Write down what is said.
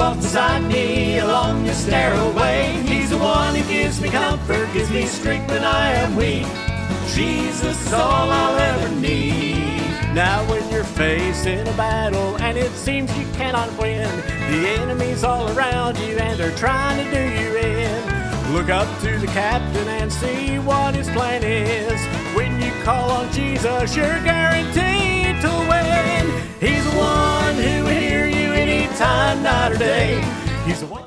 walks beside me along the stairway. He's the one who gives me comfort, gives me strength when I am weak. Jesus is all I'll ever need. Now when you're facing a battle and it seems you cannot win, the enemy's all around you and they're trying to do you in. Look up to the captain and see what his plan is. When you call on Jesus, you're guaranteed to win. He's the one who will hear you anytime, night or day. He's the one